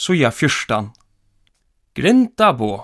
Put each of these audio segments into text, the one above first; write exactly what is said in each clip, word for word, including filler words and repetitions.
Suja fyrstan. Grinda bo.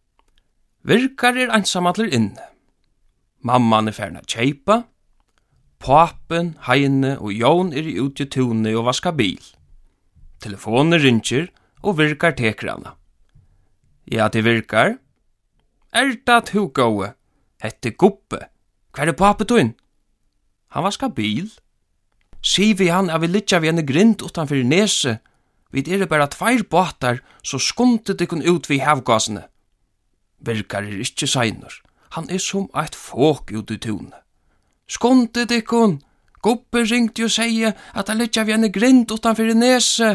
Virkar er einsamallir inne. Mamman er ferna kjeipa. Papen, Heine og Jón er ute i tune og vaska bil. Telefonen ringer og virkar teker hana. Ja, det virkar. Er det hu gåe? Hette Guppe. Hva er pape tun? Han vaska bil. Sier vi han at vi litja vi en grind utanfor nese. Vi er bara tveir båtar, så skundet det kun ut vi havgasene. Virkar er ikkje seinur. Han er som eit fåk ut i tune. Skundet det kun. Guppe ringte og seie at han litja vi en grind utanfor nese.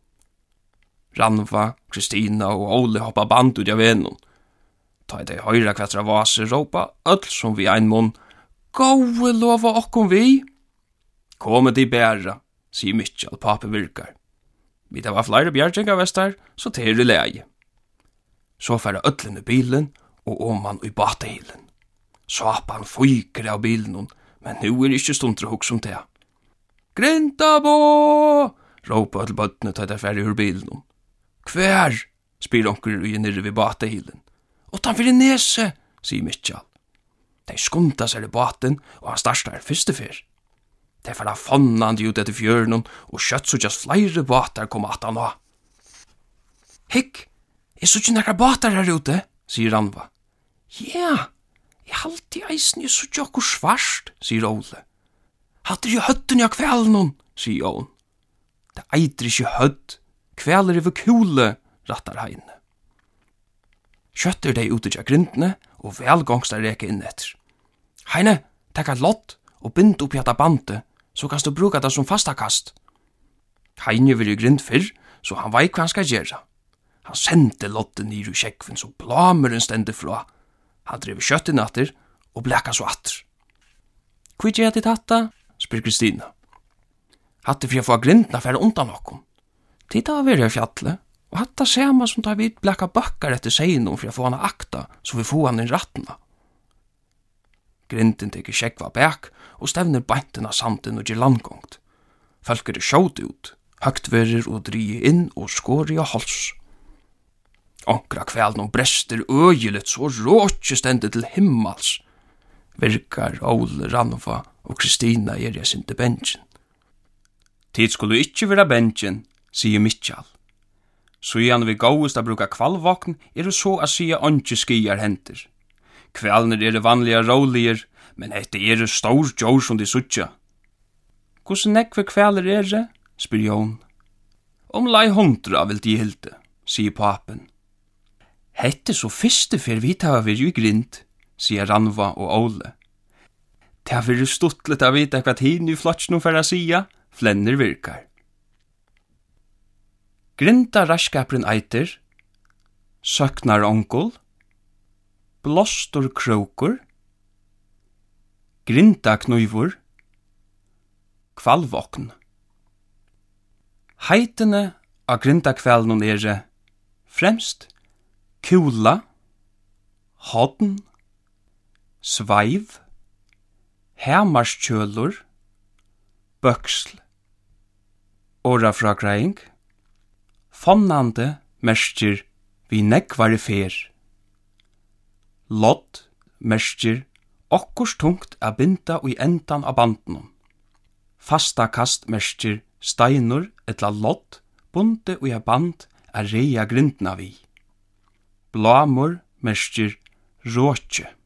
Ranva, Kristina og Ole hoppa band ut av venon. Ta i dei høyra kvetra vase råpa öll som vi ein munn. Gåe lova okkom vi. Komme de bæra, sier Mitchell, pape virkar. Vi tar var flere bjergjengavestar, så ter i leie. Så færa öllin i bilen, og oman i batehilen. Sapan fyker av bilen, men nu er ikkje stund til å hugsa om det. Grindabo! Råpa öll bøttene ta der færa ur bilen. Kvær? Spyr onker ui nirre vid batehilen. Utanfor i nese, sier Mitchell. De skunta seg i baten, og han starstar fyrste fyr. De færa fonnandi ut etter fjörnun, og kjøtt så just flere batar kom at han av. Hikk, er så ikke nekra batar her ute, sier Ranva. Ja, jeg halte i eisen, jeg så ikke okkur svarst, sier Ole. Hatt er jo høtten i kvelden, sier Jón. Det eiter ikke høtt, kveler i kule, rattar Heine. Kjøtter de ute til grindene, og velgångsta reke inn etter. Heine, takk et lott, og bind opp i etta bandet, så kan du bruka det som fastakast. Heine vil i grind fyrr, så han vei hva han skal gjøre. Han sendte lotten nir i kjekven, så blameren stendte fra. Han drev kjøtt i natter, og blekka så atter. Hva gjør det tatta? Spyr Kristina. Hatte for jeg få grindna færre undan okkom. Tita var vi i fjallet, og hatta sema som tar vid blekka bakkar etter seinom for jeg få hana akta, så vi få han i rattena. Grinden teker kjekva bæk, og stevner beinten av sanden og gir landgångt. Folk er sjåt ut, høgtverer og drie inn og skåri av hals. Onkra kvelden og brester øyelet så råkje stendet til himmels. Virkar, Ole, Ranva og Kristina er jeg sinte bensjen. Tid skulle ikkje vera bensjen, sier Mitchell. Så igjen vi gåest a bruka kvalvåkn er det så a sia åndsje skiar henter. Kvelner er det vanliga råliger, men hette er det stor djår som de suttja. Hvordan nekve kveler er det? Spyr Jón. Om lei hundra vil de hilde, sier papen. Hette så fyrste fyr vi tar vi i grind, sier Ranva og Ole. Det har vært stuttlet av vite hva tiden i flotsjnum for a sia, flenner virkar. Grinda raskapren eiter, søknar onkel, blåstor krokur, grinda knuivur, kvalvåkn. Heitene av grinda kvelden er fremst kula, hodn, sveiv, hemarskjølur, bøksl, orafragreiing, fonnande merskjer vi nekvar i fer. Lott merskjer okkurs tungt a binda i endan av banden. Fasta kast merskjer steinur etla lott bunde i a band a reia grindna vi. Blamur merskjer råkje.